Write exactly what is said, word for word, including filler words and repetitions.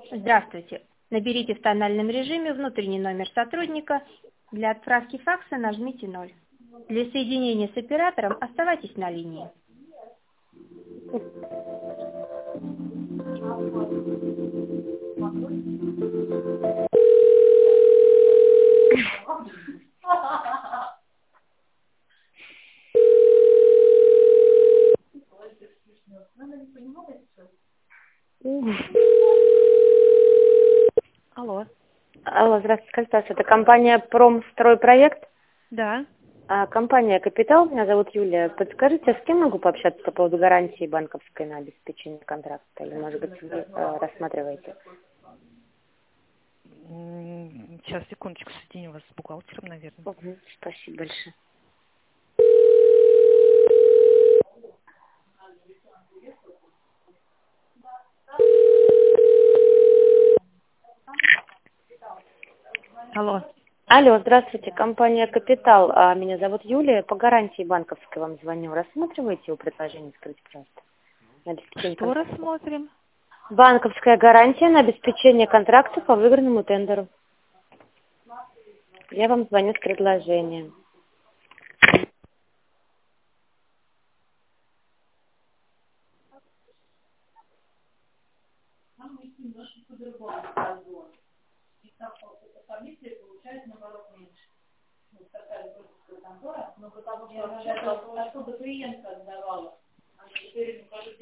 Здравствуйте. Наберите в тональном режиме внутренний номер сотрудника. Для отправки факса нажмите ноль. Для соединения с оператором оставайтесь на линии. Алло. Алло, здравствуйте, Константин. Это компания «Промстройпроект». Да. А, компания «Капитал». Меня зовут Юлия. Подскажите, с кем могу пообщаться по поводу гарантии банковской на обеспечение контракта? Или, может быть, вы э, рассматриваете? М, Сейчас, секундочку, соединю вас с бухгалтером, наверное. Угу, спасибо большое. Алло. Алло, здравствуйте, компания «Капитал». А, меня зовут Юлия. По гарантии банковской вам звоню. Рассматриваете его предложение, скажите, пожалуйста? На обеспечение Что контракта. рассмотрим? Банковская гарантия на обеспечение контракта по выигранному тендеру. Я вам звоню с предложением.